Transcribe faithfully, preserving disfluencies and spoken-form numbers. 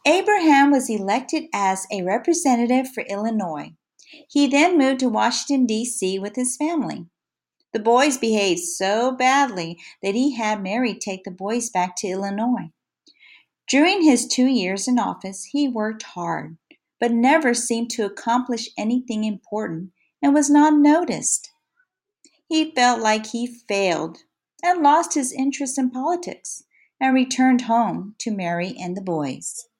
Abraham was elected as a representative for Illinois. He then moved to Washington, D C with his family. The boys behaved so badly that he had Mary take the boys back to Illinois. During his two years in office, he worked hard, but never seemed to accomplish anything important and was not noticed. He felt like he failed and lost his interest in politics and returned home to Mary and the boys.